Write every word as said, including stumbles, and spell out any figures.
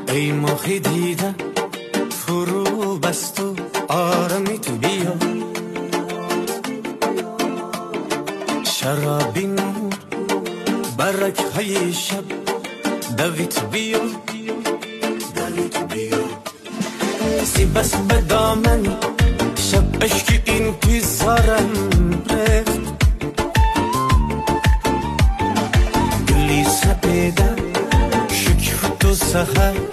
ای ماهی دیدم فرو بست و آرمی تو بیا، شرابی نور برک های شب دویت بیا، دویت بیا سی بس به دامن شب عشق انتظارم رفت، گلی سپیده شکفت و سخر